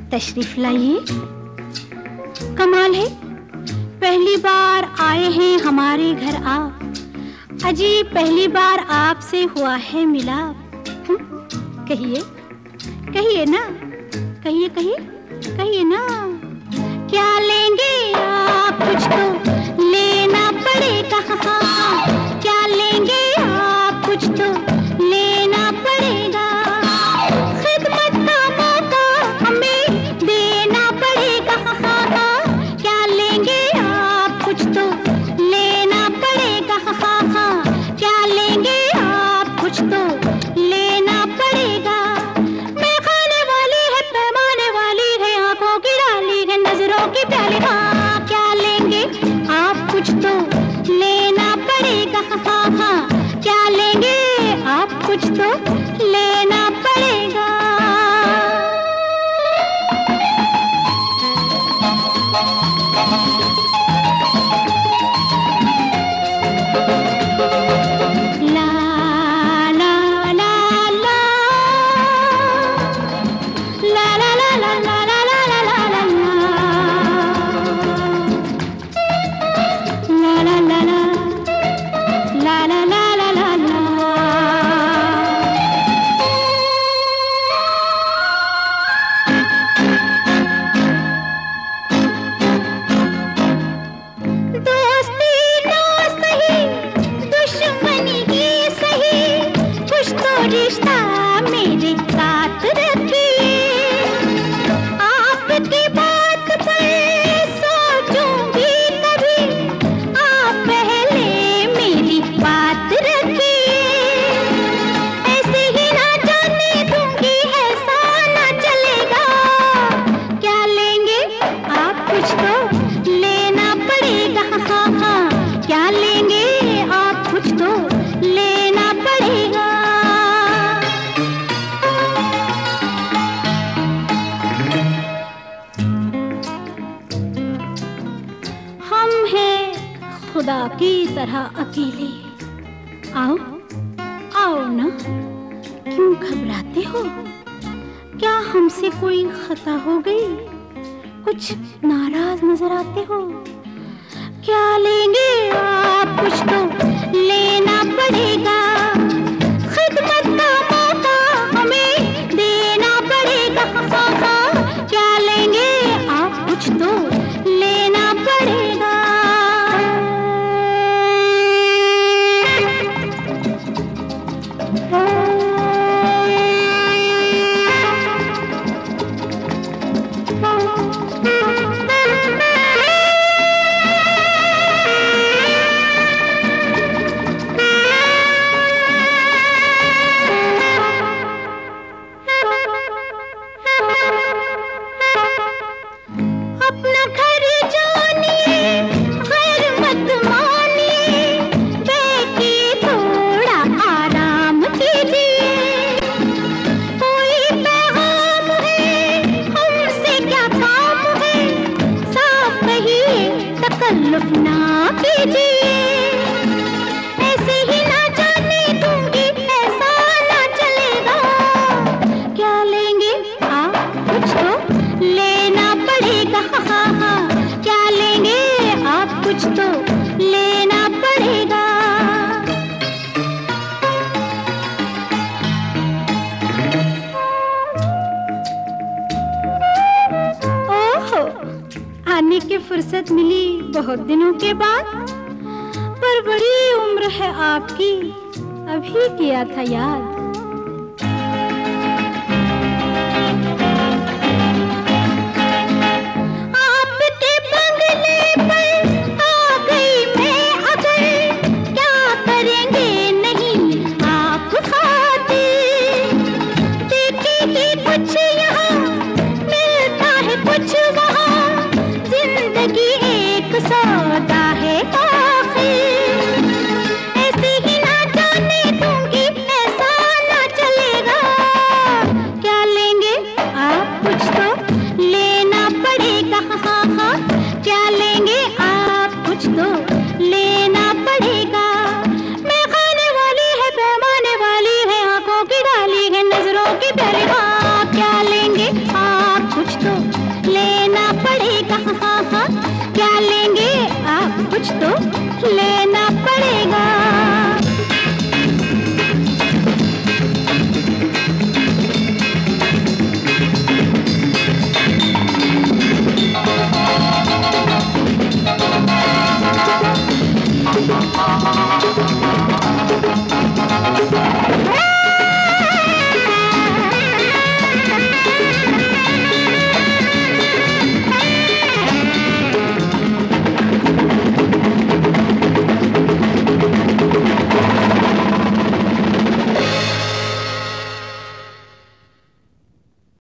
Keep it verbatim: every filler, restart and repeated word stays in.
तशरीफ लाइए। कमाल है, पहली बार आए हैं हमारे घर आप। अजी पहली बार आपसे हुआ है मिलाप। कहिए कहिए ना, कहिए कहिए कहिए ना। क्या लेंगे आप, कुछ तो लेना पड़ेगा। क्या लेंगे आप, कुछ तो लेना पड़ेगा। खिदमत का मौका हमें देना पड़ेगा। क्या लेंगे आप, कुछ तो लेना पड़ेगा। क्या लेंगे आप, कुछ तो लेना पड़ेगा। मैं खाने वाली है, पैमाने वाली है, आंखों की डाली है, नजरों की प्याली। हाँ, क्या लेंगे आप, कुछ तो लेना पड़ेगा। हाँ हाँ, क्या लेंगे आप, कुछ तो लेना पड़ेगा। रिश्ता मेरे साथ रखिए, आपकी बात पर सोचूंगी कभी। आप पहले मेरी बात रखिए, ऐसे ही ना जाने दूंगी, ऐसा ना चलेगा। क्या लेंगे आप, कुछ तो लेना पड़ेगा। हाँ हाँ, क्या लेंगे आप, कुछ तो लेना पड़ेगा। हम हैं खुदा की तरह अकेले, आओ आओ ना। क्यों घबराते हो, क्या हमसे कोई खता हो गई, कुछ नाराज नजर आते हो। क्या लेंगे आप, कुछ तो लेना पड़ेगा। खिदमत का मौका हमें देना पड़ेगा। क्या लेंगे आप, कुछ तो लेना पड़ेगा। अपना घर जानिए, घर मत मानिए, बैठिए थोड़ा आराम कीजिए। कोई पैगाम है, हमसे क्या काम है, साफ कहिए, तकल्लुफ ना कीजिए। ऐसे ही ना जाने दूंगी, ऐसा ना चलेगा। क्या लेंगे आप, कुछ तो लेना पड़ेगा। हाँ हाँ, क्या लेंगे आप, कुछ तो लेना पड़ेगा। ओहो, आने की फुर्सत मिली बहुत दिनों के बाद, पर बड़ी उम्र है आपकी, अभी किया था याद। सौदा है आखिर, ऐसे ही ना जाने दूंगी, ऐसा ना चलेगा। क्या लेंगे आप, कुछ तो लेना पड़ेगा। हाँ हाँ, क्या लेंगे आप, कुछ तो